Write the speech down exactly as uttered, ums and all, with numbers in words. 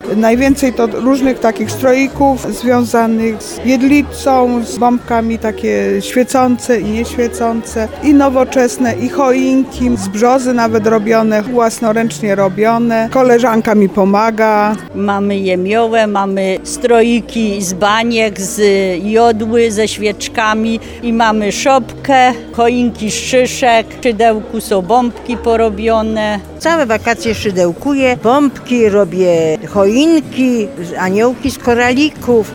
Najwięcej to różnych takich stroików związanych z jedlicą, z bombkami takie świecące i nieświecące, i nowoczesne, i choinki, z brzozy nawet robione, własnoręcznie robione. Koleżanka mi pomaga. Mamy jemiołę, mamy stroiki z baniek, z jodły, ze świeczkami i mamy szopkę, choinki z szyszek, w szydełku są bombki porobione. Całe wakacje szydełkuję, bombki, robię choinki, aniołki z koralików.